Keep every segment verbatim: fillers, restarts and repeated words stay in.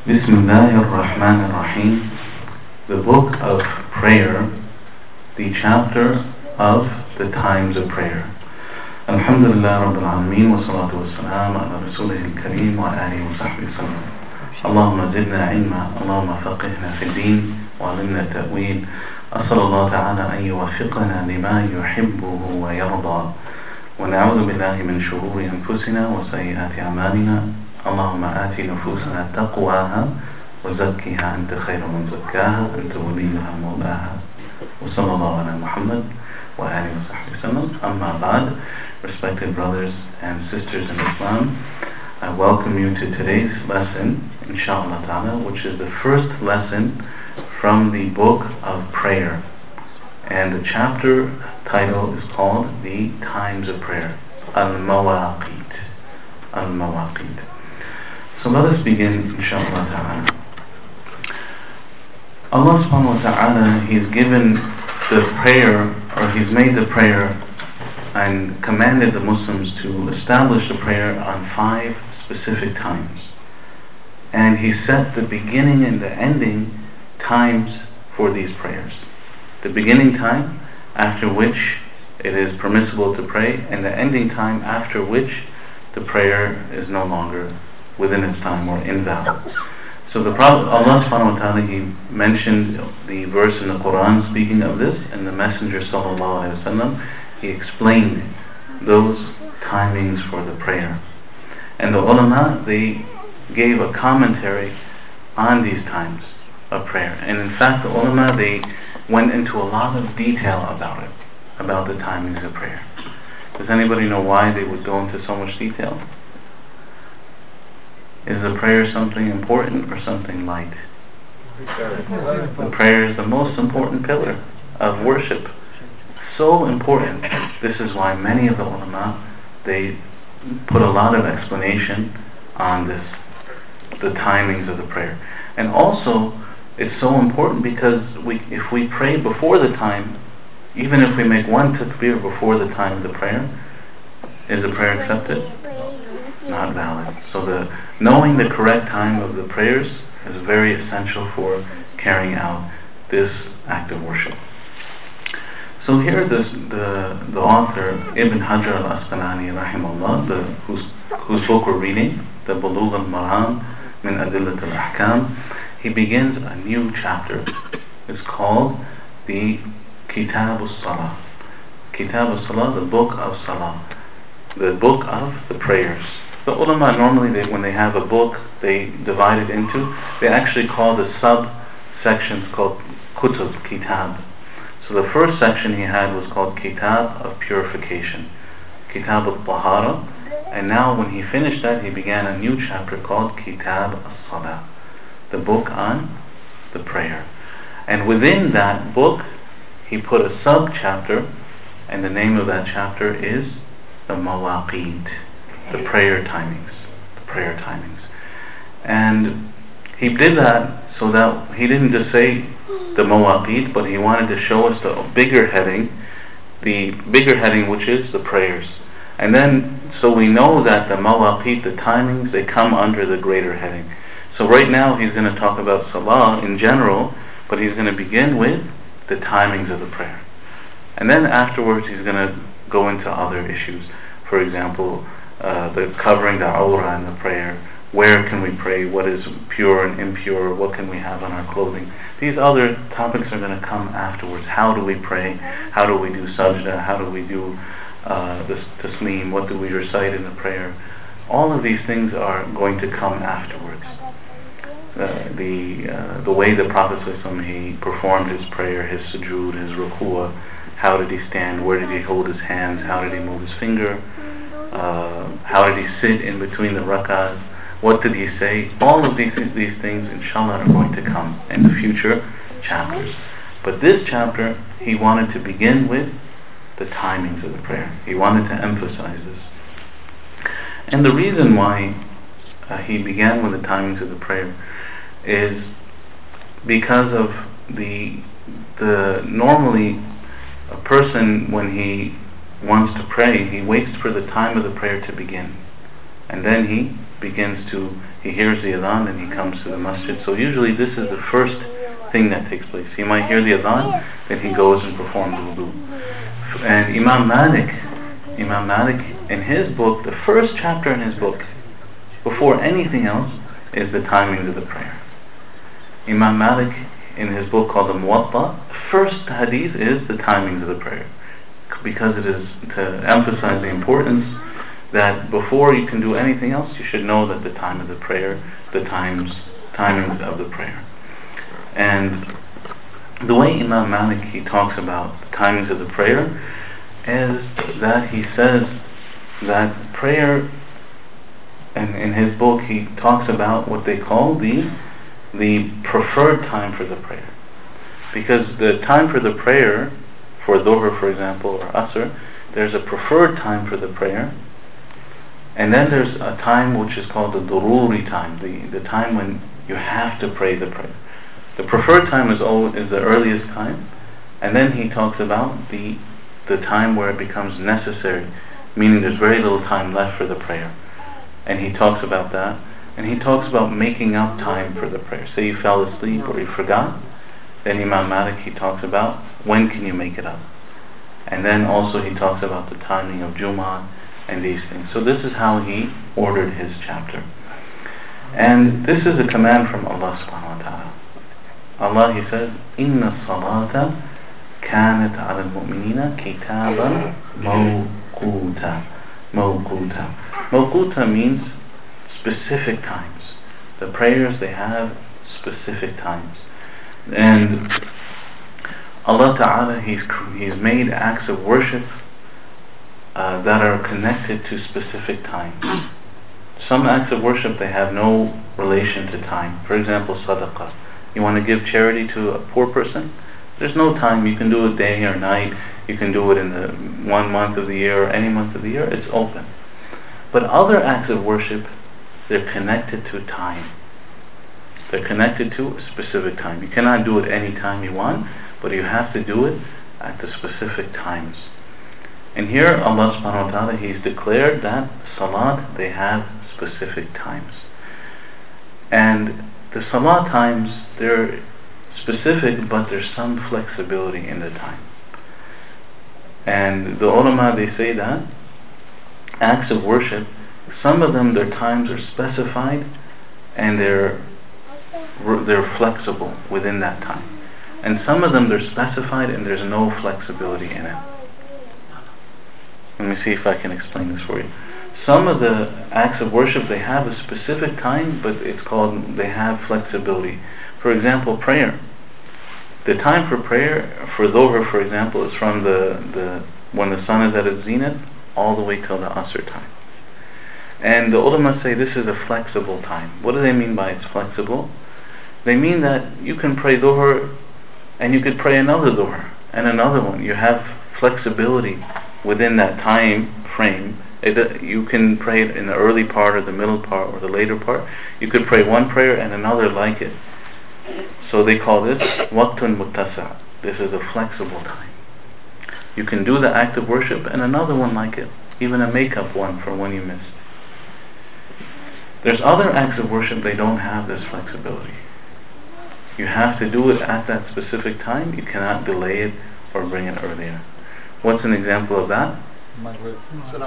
Bismillahir Rahmanir Rahim. The book of prayer, the chapter of the times of prayer. Alhamdulillah Rabbil Alameen wa salatu wa salam ala Rasulihil Kareem wa alihi wa sahbihi sallam. Allahumma zidna ilma, Allahumma faqihna fi din wa alimna ta'wil. أسأل الله تعالى أن يوفقنا لما يحبه ويرضى ونعوذ بالله من شرور أنفسنا وسيئات أعمالنا اللهم آت نفوسنا تقواها وزكها أنت خير من زكاها أنت وليها مولاها وصلى الله على محمد وآله وصحبه وسلم. أما بعد, respected brothers and sisters in Islam, I welcome you to today's lesson, inshallah ta'ala, which is the first lesson from the book of prayer, and the chapter title is called The Times of Prayer, Al-Mawaqit. Al-Mawaqit. So let us begin, inshallah ta'ala. Allah subhanahu wa ta'ala, He's given the prayer, or He's made the prayer and commanded the Muslims to establish the prayer on five specific times. And He set the beginning and the ending times for these prayers. The beginning time after which it is permissible to pray, and the ending time after which the prayer is no longer within its time or invalid. So the Prophet, Allah subhanahu wa ta'ala, He mentioned the verse in the Quran speaking of this, and the Messenger sallallahu alayhi wa sallam, he explained those timings for the prayer. And the ulama, they gave a commentary on these times of prayer. And in fact, the ulama, they went into a lot of detail about it, about the timings of prayer. Does anybody know why they would go into so much detail? Is the prayer something important or something light? The prayer is the most important pillar of worship. So important. This is why many of the ulama, they put a lot of explanation on this, the timings of the prayer. And also, it's so important because we, if we pray before the time, even if we make one takbir before the time of the prayer, is the prayer accepted? Not valid. So the knowing the correct time of the prayers is very essential for carrying out this act of worship. So here this, the the author Ibn Hajar al-Asqalani rahimahullah, the whose whose book we're reading, the Bulugh al-Maram min Adillat al-Ahkam, he begins a new chapter. It's called the Kitab al-Salah. Kitab al-Salah, the book of Salah, the book of the prayers. The ulama normally, they, when they have a book, they divide it into, they actually call the sub-sections called Kutub, Kitab. So the first section he had was called Kitab of Purification, Kitab al-Tahara, and now when he finished that, he began a new chapter called Kitab al-Salah, the book on the prayer. And within that book, he put a sub-chapter, and the name of that chapter is the Mawaqit, the prayer timings, the prayer timings. And he did that so that he didn't just say the Mawaqit, but he wanted to show us the bigger heading, the bigger heading which is the prayers. And then, so we know that the Mawaqit, the timings, they come under the greater heading. So right now he's going to talk about Salah in general, but he's going to begin with the timings of the prayer. And then afterwards he's going to go into other issues. For example, uh, the covering the awrah in the prayer. Where can we pray? What is pure and impure? What can we have on our clothing? These other topics are going to come afterwards. How do we pray? How do we do sajda? How do we do uh, the taslim? What do we recite in the prayer? All of these things are going to come afterwards. Uh, the uh, the way the Prophet ﷺ, he performed his prayer, his sujood, his ruku'ah, how did he stand, where did he hold his hands, how did he move his finger, uh, how did he sit in between the rak'ahs, what did he say? All of these these things, inshallah, are going to come in the future chapters. But this chapter, he wanted to begin with the timings of the prayer. He wanted to emphasize this. And the reason why uh, he began with the timings of the prayer is because of the the normally a person, when he wants to pray, he waits for the time of the prayer to begin, and then he begins to, he hears the adhan and he comes to the masjid. So usually this is the first thing that takes place. He might hear the adhan, then he goes and performs wudu. And Imam Malik, Imam Malik in his book, the first chapter in his book, before anything else, is the timings of the prayer. Imam Malik in his book called the Muwatta, the first hadith is the timings of the prayer, because it is to emphasize the importance that before you can do anything else, you should know that the time of the prayer, the times, timings of the prayer. And the way Imam Malik, he talks about the timings of the prayer is that he says that prayer, and in his book he talks about what they call the the preferred time for the prayer. Because the time for the prayer, for Dhuhr for example, or Asr, there's a preferred time for the prayer, and then there's a time which is called the Dururi time, the, the time when you have to pray the prayer. The preferred time is always, is the earliest time, and then he talks about the the time where it becomes necessary, meaning there's very little time left for the prayer. And he talks about that, and he talks about making up time for the prayer. Say you fell asleep or you forgot, then Imam Malik, he talks about when can you make it up. And then also he talks about the timing of Jummah and these things. So this is how he ordered his chapter. And this is a command from Allah subhanahu wa ta'ala. Allah, he says, Inna salata kanat ala al-mu'minina kitaban mawquta. Mawquta. Mawquta means specific times. The prayers, they have specific times. And Allah Ta'ala, He's, he's made acts of worship uh, that are connected to specific times. Some acts of worship, they have no relation to time. For example, sadaqah. You want to give charity to a poor person? There's no time. You can do it day or night. You can do it in the one month of the year or any month of the year. It's open. But other acts of worship, they're connected to time. They're connected to a specific time. You cannot do it any time you want, but you have to do it at the specific times. And here Allah subhanahu wa ta'ala, He's declared that salat, they have specific times. And the salat times, they're specific, but there's some flexibility in the time. And the ulama, they say that acts of worship, some of them, their times are specified and they're they're flexible within that time. And some of them, they're specified and there's no flexibility in it. Let me see if I can explain this for you. Some of the acts of worship, they have a specific time, but it's called, they have flexibility. For example, prayer. The time for prayer, for Dhuhr for example, is from the, the when the sun is at its zenith all the way till the Asr time. And the ulama say this is a flexible time. What do they mean by it's flexible? They mean that you can pray Dhuhr and you could pray another Dhuhr and another one. You have flexibility within that time frame. It, you can pray it in the early part or the middle part or the later part. You could pray one prayer and another like it. So they call this waqtun muttasa'. This is a flexible time. You can do the act of worship and another one like it, even a make-up one for when you missed. There's other acts of worship, they don't have this flexibility. You have to do it at that specific time. You cannot delay it or bring it earlier. What's an example of that? Maghrib.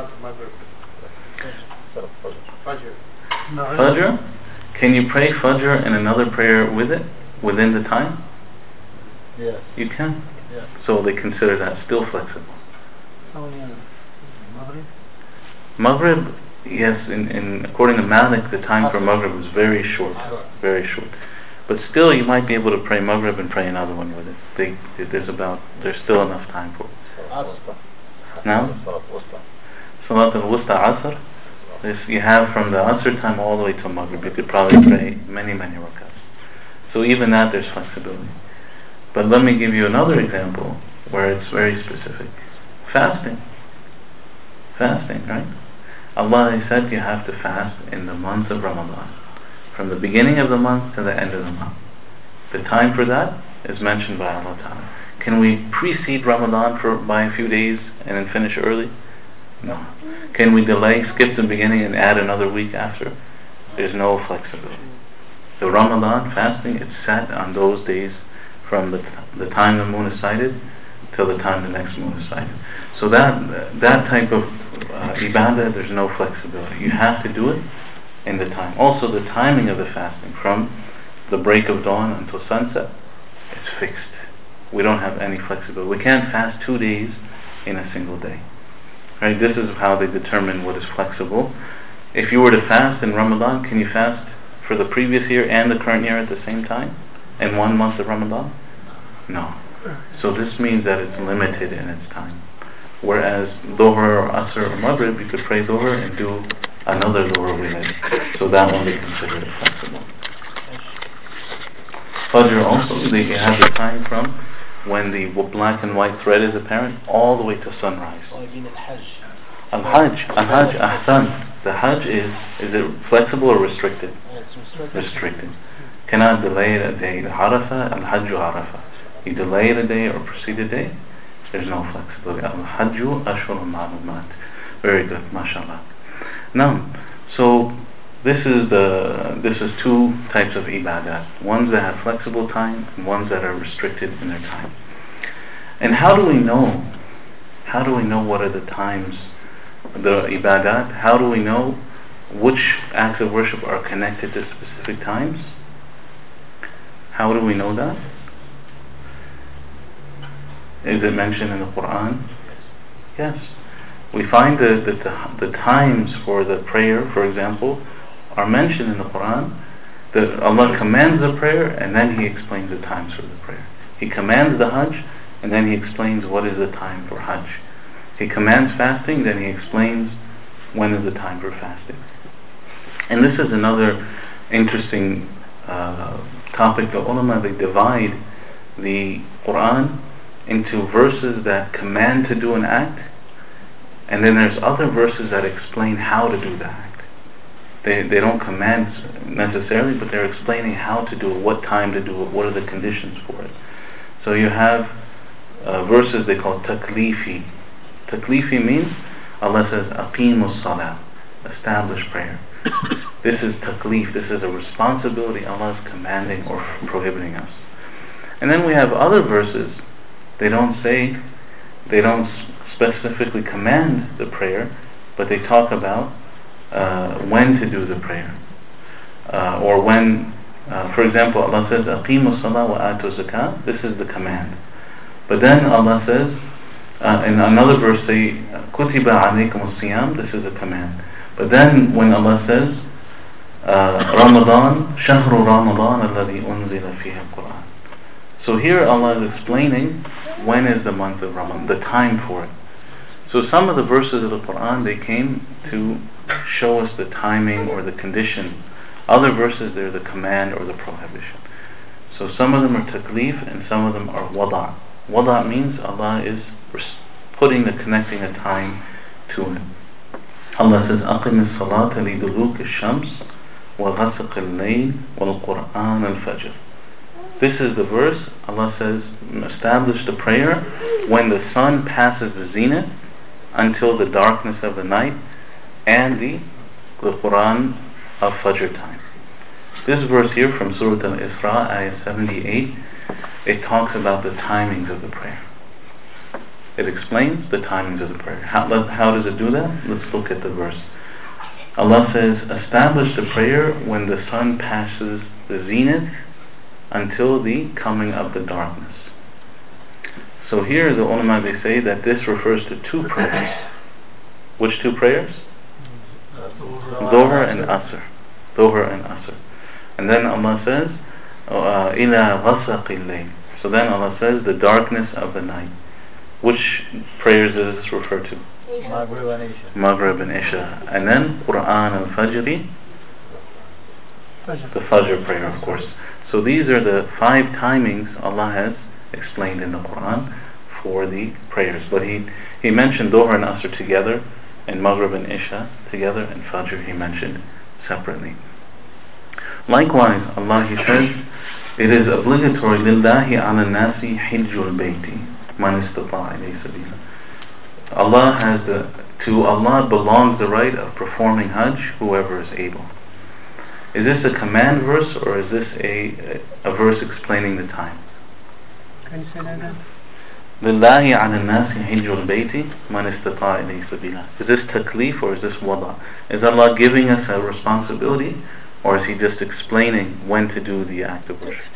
Fajr. Fajr? Can you pray Fajr and another prayer with it, within the time? Yes. You can. Yeah. So they consider that still flexible. Maghrib? Maghrib, yes, in, in according to Malik, the time for Maghrib was very short. Very short. But still, you might be able to pray Maghrib and pray another one with it. They, there's about, there's still enough time for it. Now? Salat al-Wusta Asr. This you have from the Asr time all the way to Maghrib. You could probably pray many, many rakats. So even that, there's flexibility. But let me give you another example where it's very specific. Fasting. Fasting, right? Allah said you have to fast in the month of Ramadan, from the beginning of the month to the end of the month. The time for that is mentioned by Allah Ta'ala. Can we precede Ramadan for by a few days and then finish early? No. Can we delay, skip the beginning and add another week after? There's no flexibility. The Ramadan fasting, it's set on those days from the, the time the moon is sighted till the time the next moon is sighted. So that that type of uh, ibadah, there's no flexibility. You have to do it in the time. Also, the timing of the fasting from the break of dawn until sunset, it's fixed. We don't have any flexibility. We can't fast two days in a single day. Right? This is how they determine what is flexible. If you were to fast in Ramadan, can you fast for the previous year and the current year at the same time in one month of Ramadan? No. So this means that it's limited in its time. Whereas Dhuhr or Asr or Maghrib, you could pray Dhuhr and do another Dhuhr with it. So that one they consider it flexible. Fajr also, they have the time from when the black and white thread is apparent all the way to sunrise. Al-Hajj, Al-Hajj, Ahsan. The Hajj is, is it flexible or restricted? Restricted. Cannot delay it a day. The Arafah, Al-Hajj Arafah. You delay it a day or proceed a day, there's no flexibility. Al-Hajju Ashhurun Ma'lumat. Very good, mashallah. Now, so this is the this is two types of ibadat. Ones that have flexible time and ones that are restricted in their time. And how do we know? How do we know what are the times, the ibadat? How do we know which acts of worship are connected to specific times? How do we know that? Is it mentioned in the Quran? Yes. We find that the, the times for the prayer, for example, are mentioned in the Quran. That Allah commands the prayer and then He explains the times for the prayer. He commands the Hajj and then He explains what is the time for Hajj. He commands fasting, then He explains when is the time for fasting. And this is another interesting uh, topic. The ulama, they divide the Quran into verses that command to do an act, and then there's other verses that explain how to do the act. They they don't command necessarily, but they're explaining how to do it, what time to do it, what are the conditions for it. So you have uh, verses they call taklifi. Taklifi means Allah says aqimus salah, establish prayer. This is taklif, this is a responsibility Allah is commanding or prohibiting us. And then we have other verses. They don't say, they don't specifically command the prayer, but they talk about uh, when to do the prayer. Uh, or when, uh, for example, Allah says, Aqimu salah wa atu zakat. This is the command. But then Allah says, uh, in another verse, say, Kutiba alaykum as-siyam. This is a command. But then when Allah says, uh, Ramadan, Shahru Ramadan alladhi unzila fihi al-Quran. So here Allah is explaining when is the month of Ramadan, the time for it. So some of the verses of the Quran, they came to show us the timing or the condition. Other verses, they're the command or the prohibition. So some of them are taklif and some of them are wada'. Wada' means Allah is putting the connecting a time to it. Allah says, أقم الصلاة لدلوك الشمس وغسق الليل والقرآن الفجر. This is the verse. Allah says, establish the prayer when the sun passes the zenith until the darkness of the night, and the, the Quran of Fajr time. This verse here from Surah Al-Isra, ayah seventy-eight, it talks about the timings of the prayer. It explains the timings of the prayer. How, how does it do that? Let's look at the verse. Allah says, establish the prayer when the sun passes the zenith until the coming of the darkness. So here the ulama, they say that this refers to two prayers. Which two prayers? Dhuhr and Asr. Dhuhr and Asr. And then Allah says, إِلَى غَسَقِ اللَّيْلِ. So then Allah says, the darkness of the night. Which prayers does this refer to? Maghrib and Isha. Maghrib and Isha. And then Quran al-Fajri, the Fajr prayer, of course. So these are the five timings Allah has explained in the Quran for the prayers. But He He mentioned Dhuhr and Asr together, and Maghrib and Isha together, and Fajr He mentioned separately. Likewise, Allah, He says, it is obligatory لِلَّهِ عَلَى النَّاسِ حِجُّ الْبَيْتِ مَنِ اسْتَطَاعَ إِلَيْهِ سَبِيلًا. Allah has the, to Allah belongs the right of performing Hajj, whoever is able. Is this a command verse or is this a, a verse explaining the time? Can you say that again? لله على الناس حج البيت من استطاع إليه سبيلا. Is this taklif or is this wada? Is Allah giving us a responsibility or is He just explaining when to do the act of worship?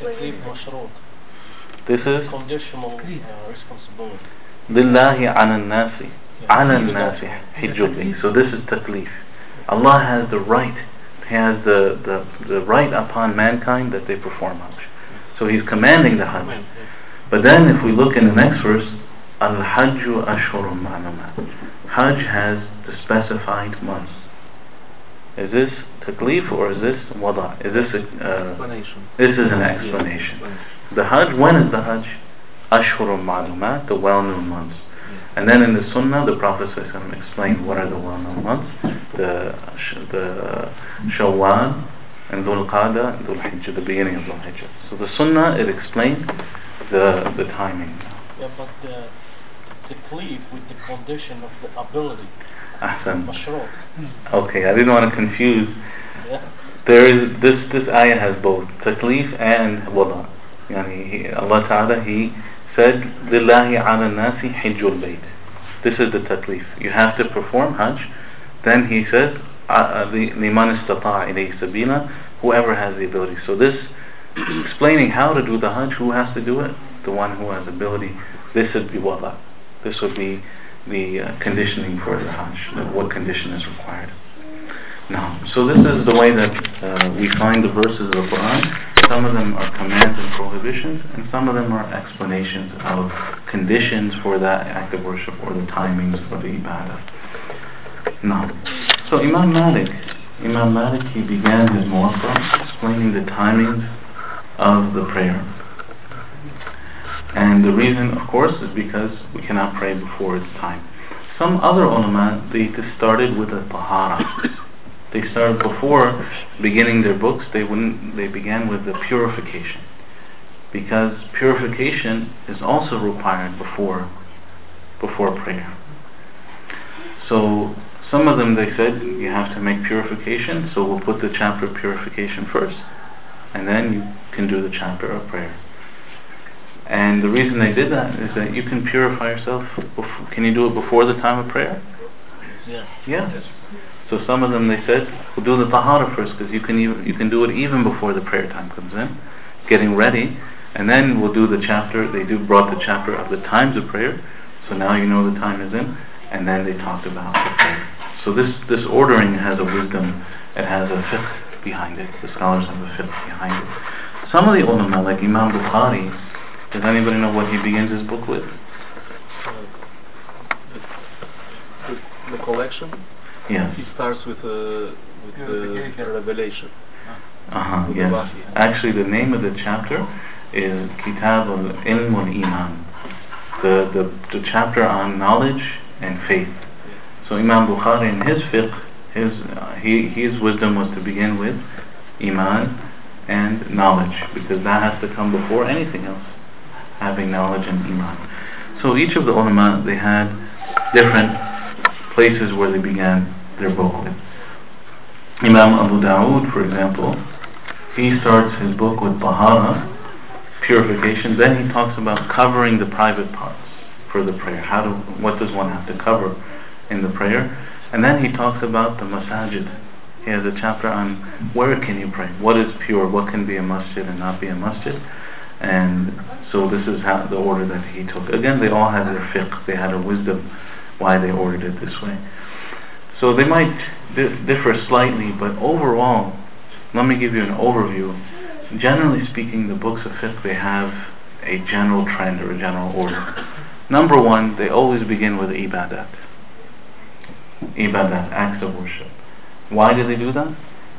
This is conditional uh, responsibility. لله على الناس على الناس حج البيت. So this is taklif. Allah has the right, He has the, the, the right upon mankind that they perform Hajj. So He's commanding the Hajj. But then if we look in the next verse, Al-Hajju Ashhurun Ma'lumat. Hajj has the specified months. Is this taklif or is this wada? Is this a, uh, explanation? This is an explanation. The Hajj, when is the Hajj? Ashhurun Ma'lumat, the well-known months. And then in the Sunnah, the Prophet ﷺ explained what are the well-known months. The, the Shawwal and Dhul Qada and Dhul Hijjah, the beginning of Dhul Hijjah. So the Sunnah, it explained the the timing. Yeah, but the taklif with the condition of the ability. Ahsan. Mashrut. Okay, I didn't want to confuse. Yeah. There is this this ayah has both taklif and wada. Yani he, Allah Ta'ala, He said Lillahi ala nasi hijjul bayt. This is the taklif. You have to perform Hajj. Then He said liman istata'a ilayhi sabila, whoever has the ability. So this explaining how to do the Hajj, who has to do it? The one who has ability. This would be wada. This would be the uh, conditioning for the Hajj, like what condition is required. Now, so this is the way that uh, we find the verses of the Quran. Some of them are commands and prohibitions, and some of them are explanations of conditions for that act of worship or the timings for the ibadah. Now, so Imam Malik, Imam Malik, he began his Muwatta explaining the timings of the prayer. And the reason, of course, is because we cannot pray before its time. Some other ulama, they just started with a tahara. They started before beginning their books, they wouldn't they began with the purification. Because purification is also required before before prayer. So some of them, they said you have to make purification, so we'll put the chapter of purification first, and then you can do the chapter of prayer. And the reason they did that is that you can purify yourself before, can you do it before the time of prayer? Yeah. Yeah. So some of them, they said, we'll do the tahara first, because you can even, you can do it even before the prayer time comes in, getting ready, and then we'll do the chapter. They do brought the chapter of the times of prayer, so now you know the time is in, and then they talked about the prayer. So this, this ordering has a wisdom, it has a fiqh behind it. The scholars have a fiqh behind it. Some of the ulama, like Imam Bukhari, does anybody know what he begins his book with? Uh, the, the collection. Yes. He starts with uh, with the revelation. Uh-huh, yes. Actually, the name of the chapter is Kitab al-Ilm wal-Iman, the, the, the chapter on knowledge and faith. So Imam Bukhari, in his fiqh, his, uh, he, his wisdom was to begin with Iman and knowledge, because that has to come before anything else, having knowledge and Iman. So each of the ulama, they had different places where they began their book with. Imam Abu Dawood, for example, he starts his book with Tahara, purification. Then he talks about covering the private parts for the prayer. How do, what does one have to cover in the prayer? And then he talks about the masajid. He has a chapter on where can you pray, what is pure, what can be a masjid and not be a masjid. And so this is how the order that he took. Again, they all had their fiqh, they had a wisdom why they ordered it this way. So they might di- differ slightly, but overall, let me give you an overview. Generally speaking, the books of fiqh, they have a general trend or a general order. Number one, they always begin with ibadat. Ibadat, acts of worship. Why do they do that?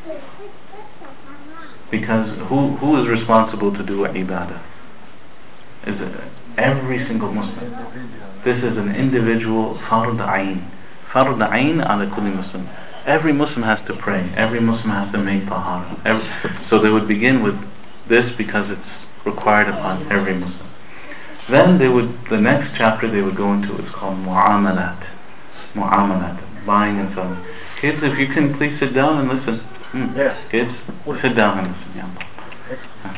Because who who is responsible to do ibadah? Is it every single Muslim? This is an individual fard ayn. Fard ayn ala kulli Muslim. Every Muslim has to pray. Every Muslim has to make tahara. Every, so they would begin with this because it's required upon every Muslim. Then they would, the next chapter they would go into, it's called mu'amalat. Mu'amalat, buying and selling. Kids, if you can please sit down and listen. Hmm. Yes. Kids, sit down and listen. Yeah.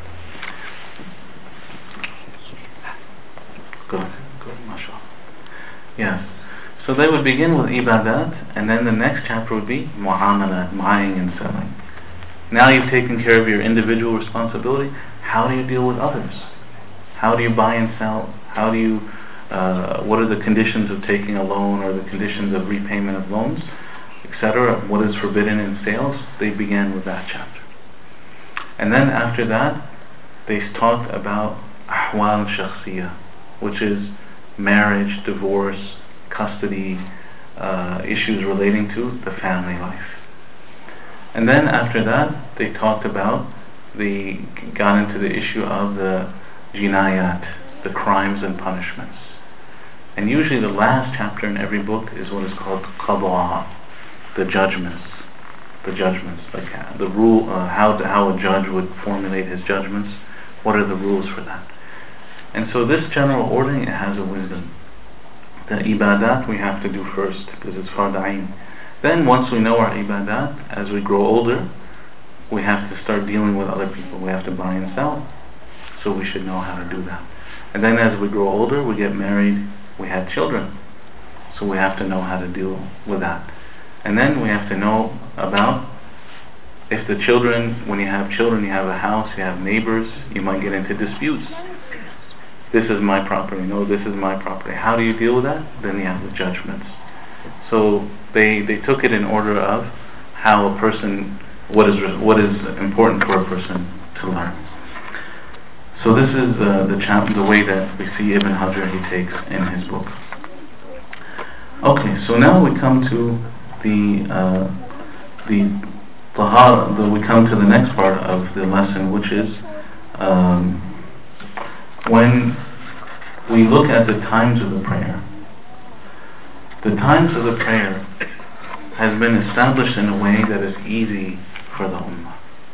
Good. Good. MashaAllah. Yes. So they would begin with ibadat, and then the next chapter would be mu'amalat, buying and selling. Now you've taken care of your individual responsibility. How do you deal with others? How do you buy and sell? How do you, uh, what are the conditions of taking a loan, or the conditions of repayment of loans, et cetera? What is forbidden in sales? They began with that chapter. And then after that, they talked about ahwal shakhsiyah, which is marriage, divorce, custody, uh, issues relating to the family life. And then after that, they talked about, the got into the issue of the jinayat, the crimes and punishments. And usually the last chapter in every book is what is called qada, the judgments, the judgments, like uh, the rule, uh, how to, how a judge would formulate his judgments. What are the rules for that? And so this general ordering, it has a wisdom. The ibadat we have to do first, because it's fard ayn. Then once we know our ibadat, as we grow older, we have to start dealing with other people. We have to buy and sell. So we should know how to do that. And then as we grow older, we get married, we have children. So we have to know how to deal with that. And then we have to know about, if the children, when you have children, you have a house, you have neighbors, you might get into disputes. This is my property, no, this is my property. How do you deal with that? Then you have the judgments. So they they took it in order of how a person, what is what is important for a person to learn. So this is uh, the chap the way that we see Ibn Hajar he takes in his book. Okay, so now we come to the uh, the tahara. The, we come to the next part of the lesson, which is um, when we look at the times of the prayer. The times of the prayer has been established in a way that is easy for the ummah.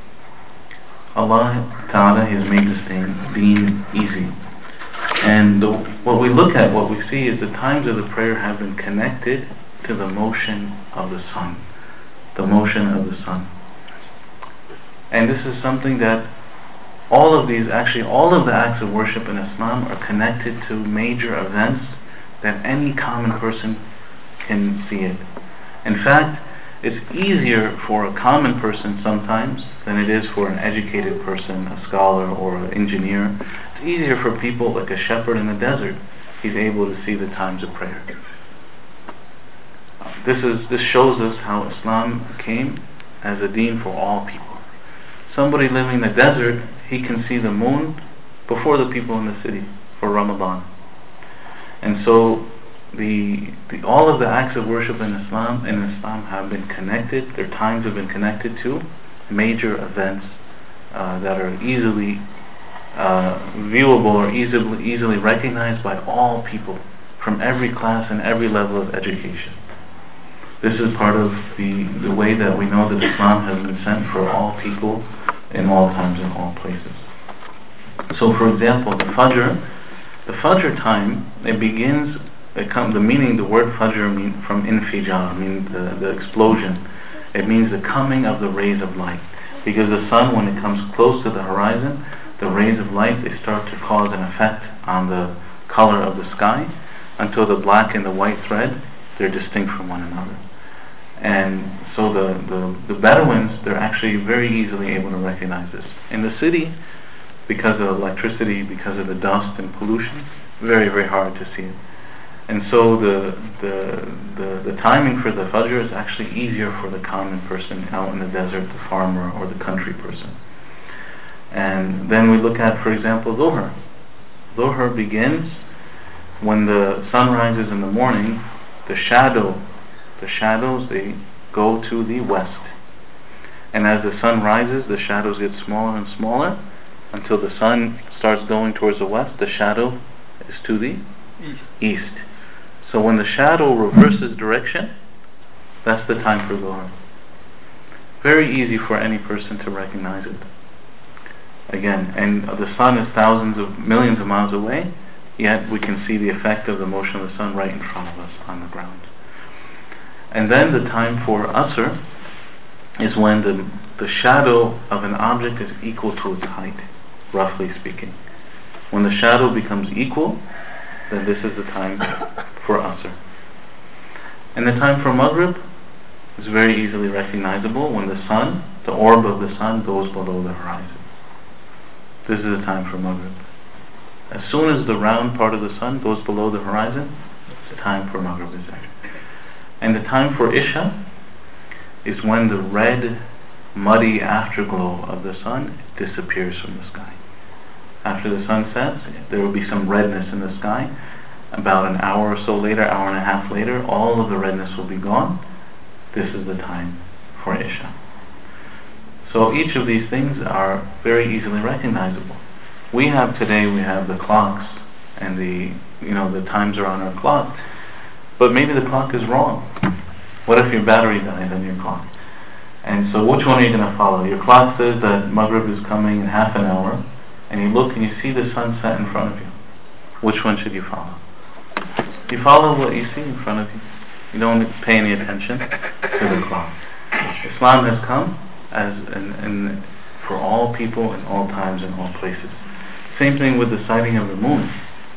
Allah Ta'ala has made this thing deen easy. And the, what we look at, what we see is the times of the prayer have been connected to the motion of the sun. The motion of the sun. And this is something that all of these, actually all of the acts of worship in Islam are connected to major events that any common person can see it. In fact, it's easier for a common person sometimes than it is for an educated person, a scholar or an engineer. It's easier for people like a shepherd in the desert. He's able to see the times of prayer. This is this shows us how Islam came as a deen for all people. Somebody living in the desert, he can see the moon before the people in the city for Ramadan. And so the, the all of the acts of worship in Islam in Islam have been connected, their times have been connected to major events uh, that are easily uh, viewable or easily easily recognized by all people from every class and every level of education. This is part of the, the way that we know that Islam has been sent for all people in all times and all places. So for example, the Fajr, the Fajr time, it begins, it come, the meaning, the word Fajr mean, from infijar, means the, the explosion. It means the coming of the rays of light. Because the sun, when it comes close to the horizon, the rays of light, they start to cause an effect on the color of the sky until the black and the white thread, they're distinct from one another. And so the, the, the Bedouins, they're actually very easily able to recognize this. In the city, because of electricity, because of the dust and pollution, very, very hard to see it. And so the, the, the, the timing for the Fajr is actually easier for the common person out in the desert, the farmer or the country person. And then we look at, for example, Dhuhr. Dhuhr begins when the sun rises in the morning, the shadow The shadows, they go to the west. And as the sun rises, the shadows get smaller and smaller until the sun starts going towards the west. The shadow is to the east. east. So when the shadow reverses direction, that's the time for Dhuhr. Very easy for any person to recognize it. Again, and the sun is thousands of millions of miles away, yet we can see the effect of the motion of the sun right in front of us on the ground. And then the time for Asr, is when the, the shadow of an object is equal to its height, roughly speaking. When the shadow becomes equal, then this is the time for Asr. And the time for Maghrib is very easily recognizable when the sun, the orb of the sun, goes below the horizon. This is the time for Maghrib. As soon as the round part of the sun goes below the horizon, the time for Maghrib is there. And the time for Isha is when the red, muddy afterglow of the sun disappears from the sky. After the sun sets, there will be some redness in the sky. About an hour or so later, hour and a half later, all of the redness will be gone. This is the time for Isha. So each of these things are very easily recognizable. We have today, we have the clocks and the, you know, the times are on our clock, but maybe the clock is wrong. What if your battery dies on your clock? And so which one are you going to follow? Your clock says that Maghrib is coming in half an hour, and you look and you see the sunset in front of you. Which one should you follow? You follow what you see in front of you. You don't pay any attention to the clock. Islam has come as in, in, for all people in all times and all places. Same thing with the sighting of the moon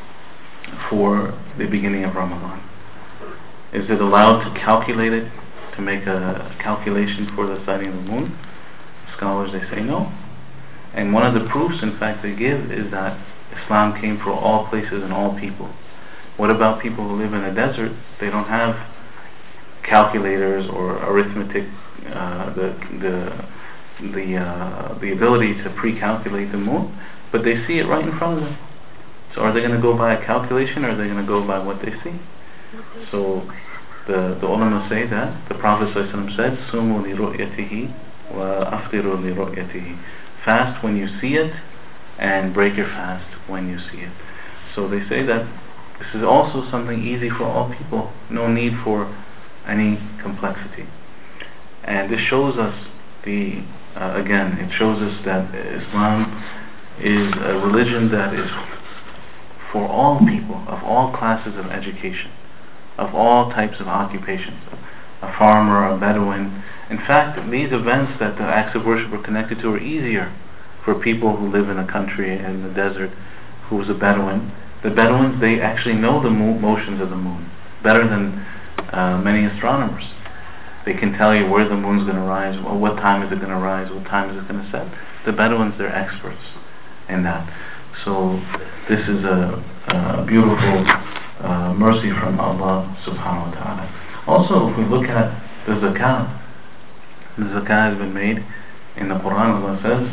for the beginning of Ramadan. Is it allowed to calculate it, to make a calculation for the sighting of the moon? Scholars, they say no. And one of the proofs, in fact, they give is that Islam came for all places and all people. What about people who live in a desert? They don't have calculators or arithmetic, uh, the the the uh, the ability to pre-calculate the moon, but they see it right in front of them. So are they going to go by a calculation, or are they going to go by what they see? So the the ulama say that the Prophet ﷺ said, "Sumu li ru'yatihi wa aftiru li ru'yatihi." Fast when you see it, and break your fast when you see it. So they say that this is also something easy for all people. No need for any complexity. And this shows us the uh, again, it shows us that Islam is a religion that is for all people, of all classes of education, of all types of occupations, a farmer, a Bedouin. In fact, these events that the acts of worship are connected to are easier for people who live in a country in the desert, who's a Bedouin. The Bedouins, they actually know the mo motions of the moon better than uh, many astronomers. They can tell you where the moon's going to rise, well, what time is it going to rise, what time is it going to set. The Bedouins, they're experts in that. So this is a, a beautiful uh, mercy from Allah subhanahu wa ta'ala. Also, if we look at the zakat, the zakat has been made in the Quran. Allah says,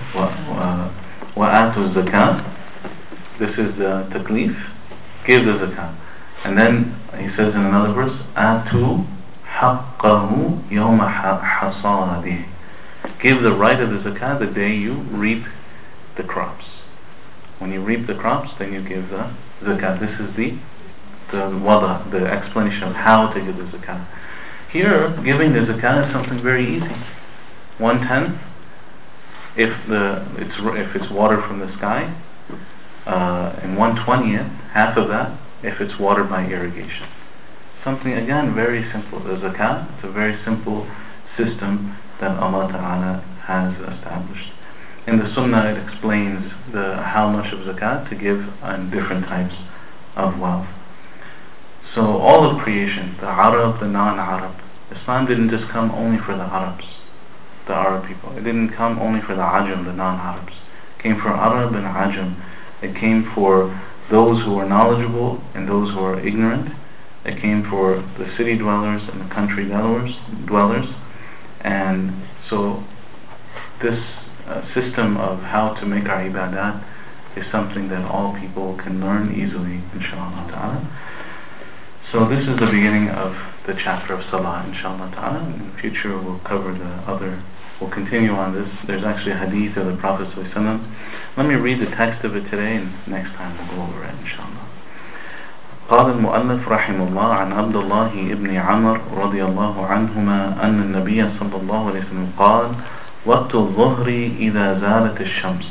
وَآتُوا الزَّكَاةِ. This is the taklif, give the zakat. And then he says in another verse, آتُوا حَقَّهُ يَوْمَ حَصَادِهِ. Give the right of the zakat the day you reap the crops. When you reap the crops, then you give the zakat. This is the the wada, the explanation of how to give the zakat. Here, giving the zakat is something very easy. One tenth, if the it's if it's water from the sky, uh, and one twentieth, half of that, if it's watered by irrigation. Something again very simple. The zakat, it's a very simple system that Allah Ta'ala has established. In the Sunnah, it explains the how much of zakat to give on different types of wealth. So all of creation, the Arab, the non-Arab, Islam didn't just come only for the Arabs, the Arab people. It didn't come only for the Ajam, the non-Arabs. It came for Arab and Ajam. It came for those who were knowledgeable and those who were ignorant. It came for the city dwellers and the country dwellers. dwellers. And so this uh, system of how to make our ibadat is something that all people can learn easily, inshallah ta'ala. So this is the beginning of the chapter of Salah, inshallah ta'ala. In the future we'll cover the other, we'll continue on this. There's actually a hadith of the Prophet ﷺ. Let me read the text of it today, and next time we'll go over it, inshallah. قال المؤلف رحمه الله عن عبد الله ابن عمر رضي الله عنهما أن النبي صلى الله عليه وسلم قال وقت الظهر إذا زالت الشمس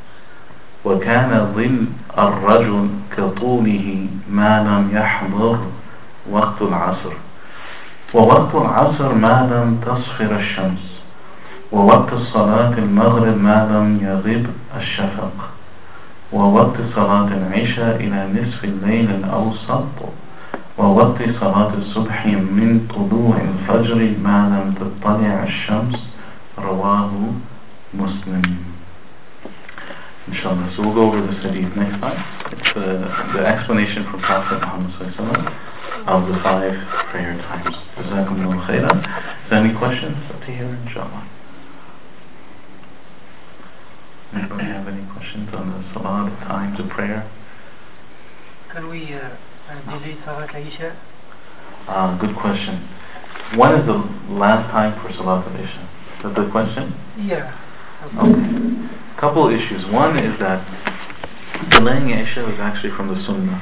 وكان ظل الرجل كطوله ما لم يحضر وقت العصر ووقت العصر ما لم تصفر الشمس ووقت صلاة المغرب ما لم يغب الشفق ووقت صلاة العشاء إلى نصف الليل الأوسط ووقت صلاة الصبح من طلوع الفجر ما لم تطلع الشمس رواه Muslim. Inshallah. So we'll go over this hadith next time. It's uh, the explanation from Prophet Muhammad sallallahu alaihi wasallam of the five prayer times. Jazakumullahu khairan. Is there any questions up to here? Inshallah. Anybody have any questions on the salah, the times of prayer? Can we uh, delay Salat Isha? Uh, good question. When is the last time for Salat al-Isha? Is that the question? Yeah. Okay. Couple issues. One is that delaying Isha is actually from the Sunnah.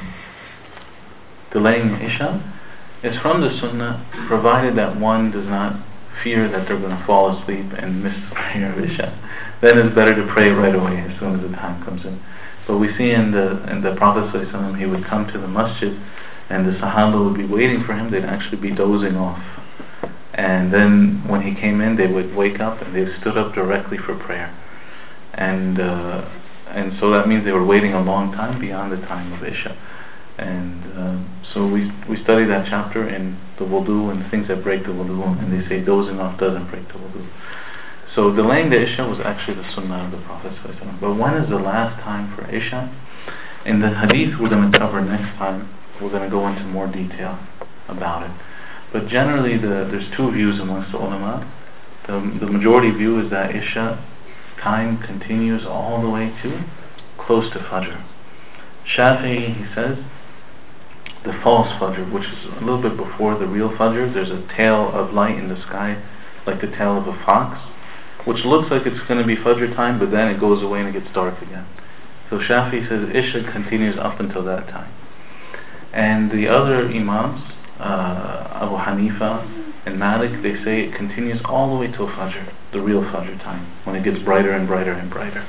Delaying Isha is from the Sunnah, provided that one does not fear that they're going to fall asleep and miss the prayer of Isha. Then it's better to pray right away as soon as the time comes in. But we see in the in the Prophet ﷺ, he would come to the masjid and the Sahaba would be waiting for him. They'd actually be dozing off. And then when he came in, they would wake up and they stood up directly for prayer. And uh, and so that means they were waiting a long time beyond the time of Isha. And uh, so we we study that chapter in the wudu and things that break the wudu, and they say dozing off doesn't break the wudu. So delaying the Isha was actually the sunnah of the Prophet ﷺ. But when is the last time for Isha? In the hadith we're going to cover next time, we're going to go into more detail about it. But generally the, there's two views amongst the ulama. The, the majority view is that Isha time continues all the way to close to Fajr. Shafi'i, he says, the false Fajr, which is a little bit before the real Fajr, there's a tail of light in the sky, like the tail of a fox, which looks like it's going to be Fajr time, but then it goes away and it gets dark again. So Shafi'i says Isha continues up until that time. And the other Imams, uh, Abu Hanifa and Malik, they say it continues all the way till Fajr, the real Fajr time, when it gets brighter and brighter and brighter.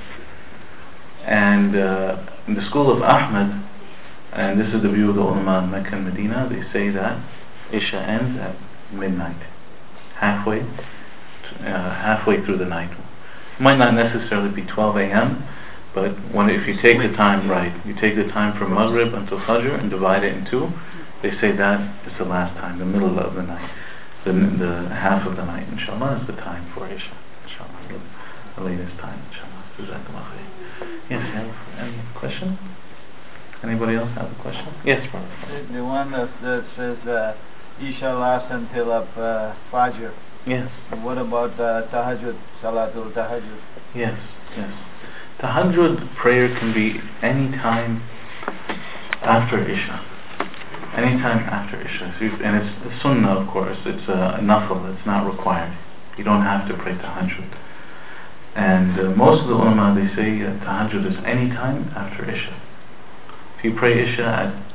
And uh, in the school of Ahmad, and this is the view of the ulama in Mecca and Medina, they say that Isha ends at midnight, halfway, uh, halfway through the night. It might not necessarily be twelve a m, but when if you take the time right, you take the time from Maghrib until Fajr and divide it in two, they say that is the last time, the middle of the night, the the half of the night. Inshallah is the time for Isha. Inshallah, the latest time. Inshallah. Yes, you have any question? Anybody else have a question? Yes, brother. The, the one that, that says uh, Isha lasts until up uh, Fajr. Yes. What about uh, Tahajjud, Salatul Tahajjud? Yes, yes. Tahajjud prayer can be any time after Isha. Any time after Isha. So and it's sunnah, of course. It's a uh, nafil. It's not required. You don't have to pray Tahajjud. And uh, most of the ulama, they say uh, Tahajjud is any time after Isha. If you pray Isha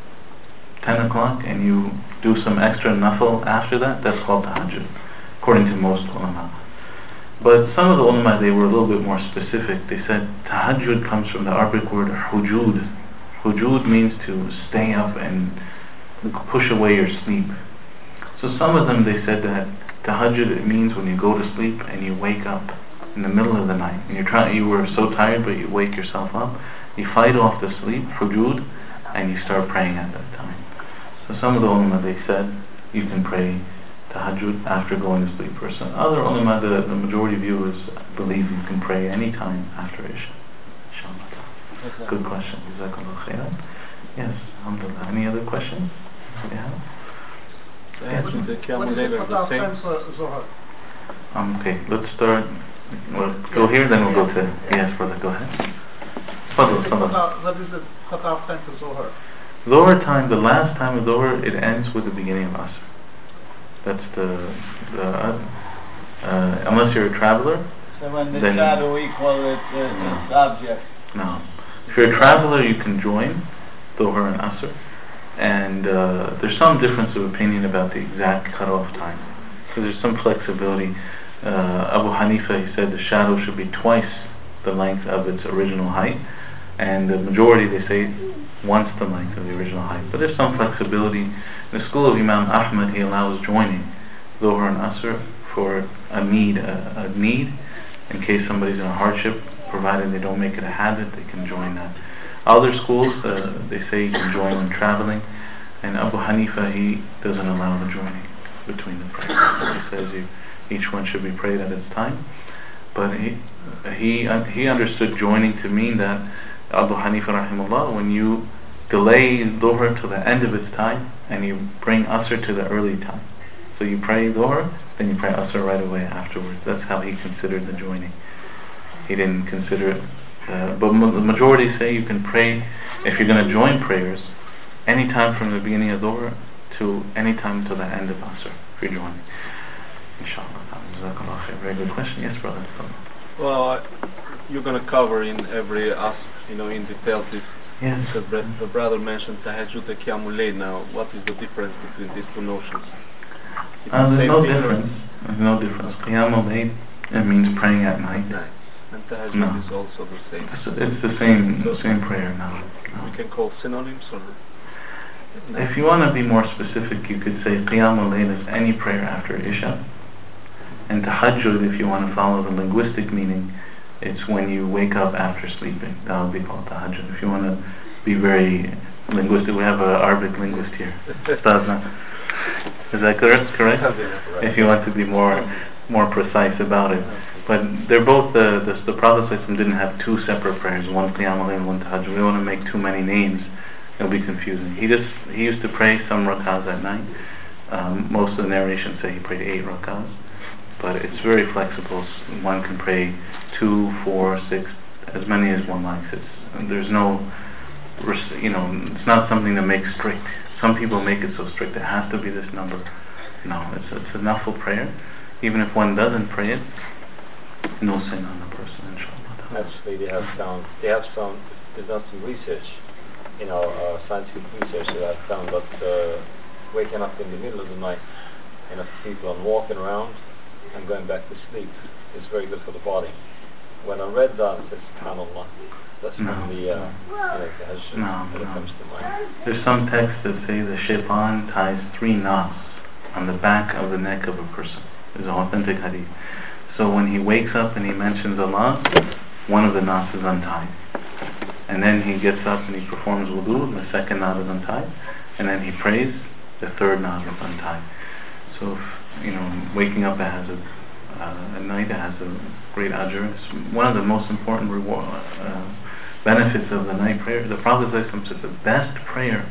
at ten o'clock and you do some extra nafil after that, that's called Tahajjud, according to most ulama. But some of the ulama, they were a little bit more specific. They said Tahajjud comes from the Arabic word hujud. Hujud means to stay up and push away your sleep. So some of them, they said that Tahajjud, it means when you go to sleep and you wake up in the middle of the night, and you're trying, you were so tired, but you wake yourself up, you fight off the sleep, hujud, and you start praying at that time. So some of the ulama, they said you can pray Tahajjud after going to sleep. For some other ulama, the, the majority view is believe you can pray any time after Isha. Inshallah. Good question. Jazakallah khairan. Yes, alhamdulillah. Any other questions? Yeah. Yes. What is the cutoff time for Zohar? Um, okay, let's start. We'll go here, then we'll go to yes, brother. Go ahead. Fadl, Fadl. What is the cutoff time for Zohar? Zohar time, the last time of Zohar, it ends with the beginning of Asr. That's the, the uh, unless you're a traveler. So when the shadow equal its, uh, its object. No. If you're a traveler, you can join Zohar and Asr. And uh, there's some difference of opinion about the exact cutoff time, because there's some flexibility. Uh, Abu Hanifa, he said the shadow should be twice the length of its original height, and the majority, they say once the length of the original height. But there's some flexibility. In the school of Imam Ahmad, he allows joining Zohar and Asr for a need, a, a need, in case somebody's in a hardship, provided they don't make it a habit, they can join that. Other schools, uh, they say you can join when traveling, and Abu Hanifa, he doesn't allow the joining between the prayers. He says you, each one should be prayed at its time. But he he uh, he understood joining to mean that Abu Hanifa rahimahullah, when you delay Dhuhr to the end of its time and you bring Asr to the early time. So you pray Dhuhr, then you pray Asr right away afterwards. That's how he considered the joining. He didn't consider it. Uh, but ma the majority say you can pray, if you're going to join prayers, any time from the beginning of Dhuhr to any time to the end of Asr, if you're joining. Inshallah. Very good question. Yes, brother. Well, uh, you're going to cover in every as you know, in detail this. Yes. Because the brother mentioned Tahajjud and Qiyamul Layl. Now, what is the difference between these two notions? Uh, there's no difference. There's no difference. Qiyamul Layl, it means praying at night. Night. And Tahajjud No. is also the same. It's, it's the same, the same prayer now. No. We can call synonyms, or If you want to be more specific, you could say Qiyamul Layl is any prayer after Isha. And Tahajjud, if you want to follow the linguistic meaning, it's when you wake up after sleeping. That would be called Tahajjud. If you want to be very linguistic, we have an Arabic linguist here. Ustazna. Is that correct? Correct? If you want to be more more precise about it. But they're both, the, the, the Prophet didn't have two separate prayers, one Qiyamul Layl and one Tahajjud. We don't want to make too many names. It'll be confusing. He just he used to pray some rakahs at night. Um, most of the narrations say he prayed eight rakahs. But it's very flexible. One can pray two, four, six, as many as one likes. It's, there's no, you know, it's not something to make strict. Some people make it so strict, it has to be this number. No, it's, it's a nafil prayer. Even if one doesn't pray it, no sin on the person, inshallah. Actually, they have found, they have some, there's done some research, you know, uh, scientific research that have found that uh, waking up in the middle of the night, you know, people are walking around and going back to sleep is very good for the body. When I read that, I said, SubhanAllah, that's No. from the, uh, you know, Tahajjud No, that it no. comes to mind. There's some texts that say the shaitan ties three knots on the back of the neck of a person. It's an authentic hadith. So when he wakes up and he mentions Allah, one of the knots is untied. And then he gets up and he performs wudu, and the second knot is untied. And then he prays, the third knot is untied. So if, you know, waking up has a, uh, at night it has a great ajr. It's one of the most important reward, uh, benefits of the night prayer. The Prophet said the best prayer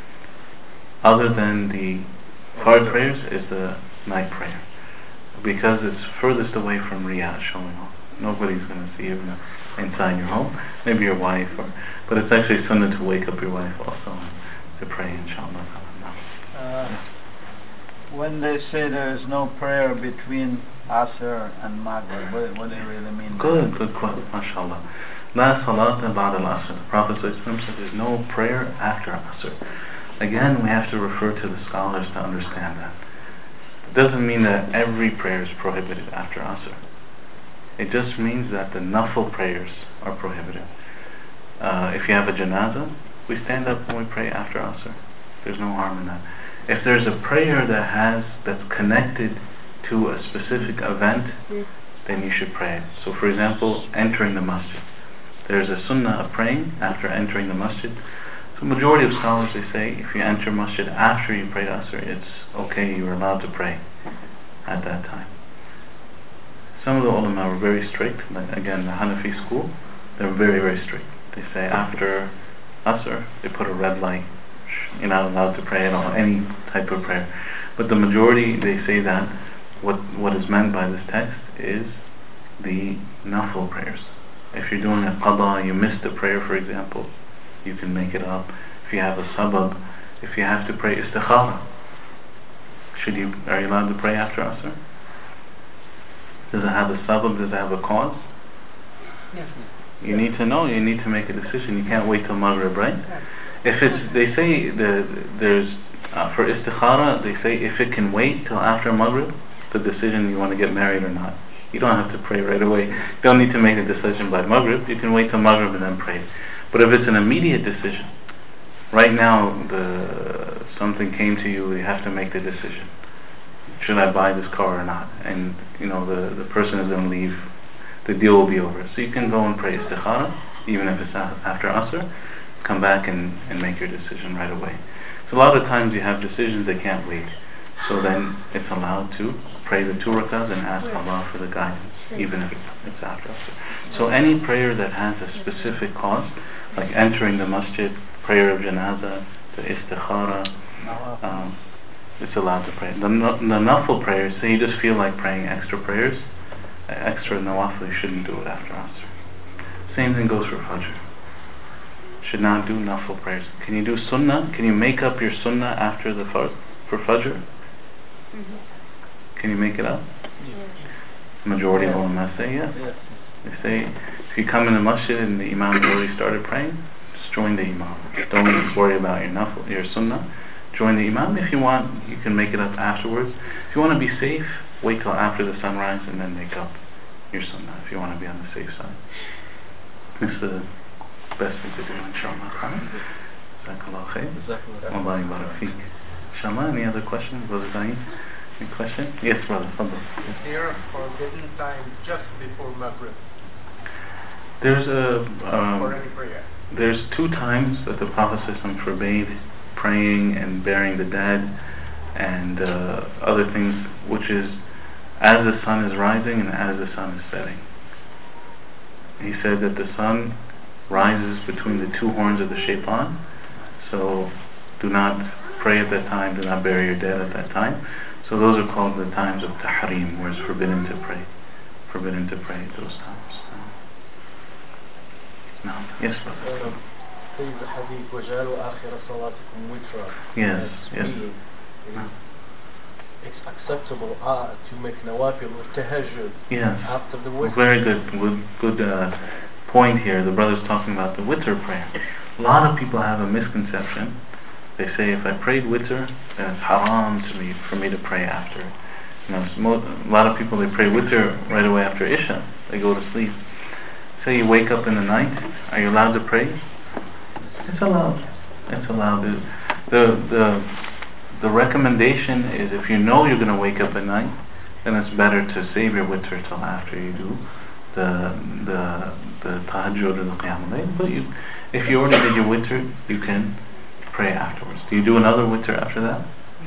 other than the hard prayers is the night prayer, because it's furthest away from riyah, showing off. Nobody's going to see you inside your home, maybe your wife, or, but it's actually sunnah to wake up your wife also to pray, inshallah. Uh, when they say there is no prayer between Asr and Maghrib, what, what do they really mean? Good, good quote, mashallah. La salata ba'da al-asr. The Prophet said there's no prayer after Asr. Again, we have to refer to the scholars to understand that. It doesn't mean that every prayer is prohibited after Asr. It just means that the nafil prayers are prohibited. Uh, if you have a janazah, we stand up when we pray after Asr. There's no harm in that. If there's a prayer that has that's connected to a specific event, then you should pray it. So for example, entering the masjid. There's a sunnah of praying after entering the masjid. So majority of scholars, they say if you enter masjid after you pray Asr, it's okay, you're allowed to pray at that time. Some of the ulama were very strict, like again the Hanafi school, they're very very strict. They say after Asr, they put a red light. You're not allowed to pray at all, any type of prayer. But the majority, they say that what what is meant by this text is the nafil prayers. If you're doing a qada, you missed a prayer, for example, you can make it up. If you have a sabab, if you have to pray istikhara, should you are you allowed to pray after Asr? Does it have a sabab? Does it have a cause? Yes. You need to know. You need to make a decision. You can't wait till Maghrib, right? If it's, they say the, there's uh, for istikhara, they say if it can wait till after Maghrib, the decision you want to get married or not. You don't have to pray right away. You don't need to make a decision by Maghrib. You can wait till Maghrib and then pray. But if it's an immediate decision, right now the something came to you, you have to make the decision. Should I buy this car or not? And you know the the person is going to leave the deal will be over. So you can go and pray istikhara, even if it's after Asr, come back and, and make your decision right away. So a lot of times you have decisions that can't wait. So then it's allowed to pray the two rakahs and ask Allah for the guidance, even if it's after Asr. So any prayer that has a specific cause, like entering the masjid, prayer of janazah, the istikhara, um, it's allowed to pray. The, the nafil prayers, say you just feel like praying extra prayers, extra nawafil, you shouldn't do it after Asr. Same thing goes for Fajr. Should not do nafil prayers. Can you do sunnah? Can you make up your sunnah after the fajr, for Fajr? Mm-hmm. Can you make it up? Yes. Majority of ulama say yes. yes. They say if you come in the masjid and the imam has already started praying, just join the imam. Don't worry about your nafil, your sunnah. Join the imam. If you want, you can make it up afterwards. If you want to be safe, wait till after the sunrise and then make up your sunnah, if you want to be on the safe side. This is the best thing to do, inshallah. Jazakallah khair. Wallahi barak feek. Inshallah, any other questions? Brother Zain? Any question? Yes, brother. Fadl. Is there a forbidden time just before Maghrib? There's a um, for any prayer? There's two times that the Prophet ﷺ forbade praying and burying the dead and uh, other things, which is as the sun is rising and as the sun is setting. He said that the sun rises between the two horns of the shaitan, so do not pray at that time, do not bury your dead at that time. So those are called the times of tahrim, where it's forbidden to pray. Forbidden to pray at those times. No. Yes, brother. Yes, yes. It's acceptable uh, to make nawafil or tahajjud yes. after the witr. Very good, good, good uh, point here. The brother's talking about the witr prayer. A lot of people have a misconception. They say if I prayed witr, then it's haram to me for me to pray after. You know, mo- a lot of people, they pray witr right away after Isha. They go to sleep. Say you wake up in the night, are you allowed to pray? It's allowed. It's allowed. The the the, the recommendation is if you know you're going to wake up at night, then it's better to save your witr till after you do the the the tahajjud or the qiyam al-layl. But you, if you already did your witr, you can pray afterwards. Do you do another witr after that?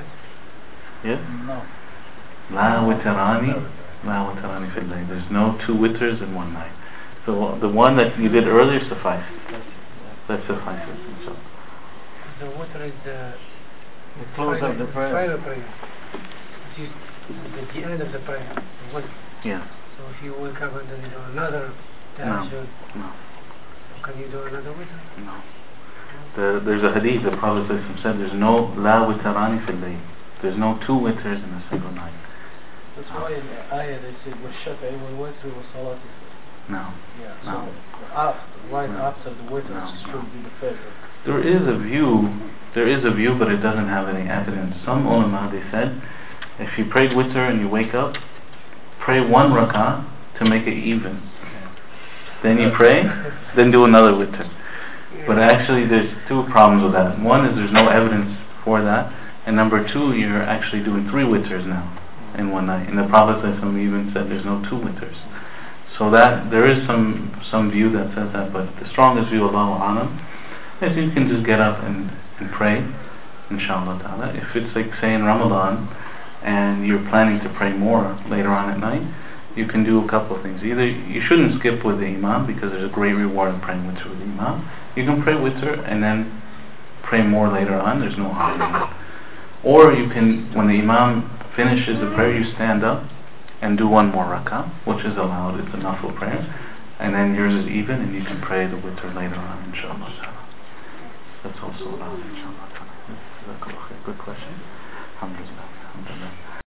Yes. No. La witrani, la witrani fil layl. There's no two witrs in one night. So the one that you did earlier suffices. That suffices. So. The witr is the The close of the prayer. Final prayer. It is at the end of the prayer. The witr. Yeah. So if you wake up and then you do another tahajjud, no. no. can you do another witr? No. The, there's a hadith, the Prophet said there's no la witrani fil layl. There's no two witrs in a single night. That's why in the ayah they said وَالشَّفْعِ وَالْوَتْرِ وَصَلَاةِ الْفَجْرِ. No. Yeah, no. so after, right no. after the witr no. should no. be the fajr. There is a view, there is a view, but it doesn't have any evidence. Some ulama, they said, if you prayed witr and you wake up, pray one rak'ah to make it even. Then you pray, then do another witr. But actually there's two problems with that. One is there's no evidence for that, and number two, you're actually doing three witrs now in one night. And the Prophet even said there's no two witrs. So that there is some some view that says that, but the strongest view, Allahu A'lam, is you can just get up and, and pray, inshallah ta'ala. If it's like say in Ramadan and you're planning to pray more later on at night, you can do a couple of things. Either you shouldn't skip with the imam because there's a great reward in praying witr with the imam. You can pray witr and then pray more later on. There's no harm in that. Or you can, when the imam finishes the prayer, you stand up and do one more rak'ah, which is allowed. It's a nafil prayer, and then yours is even, and you can pray the witr later on, inshallah. That's also allowed, inshallah. Good question. Alhamdulillah. Alhamdulillah.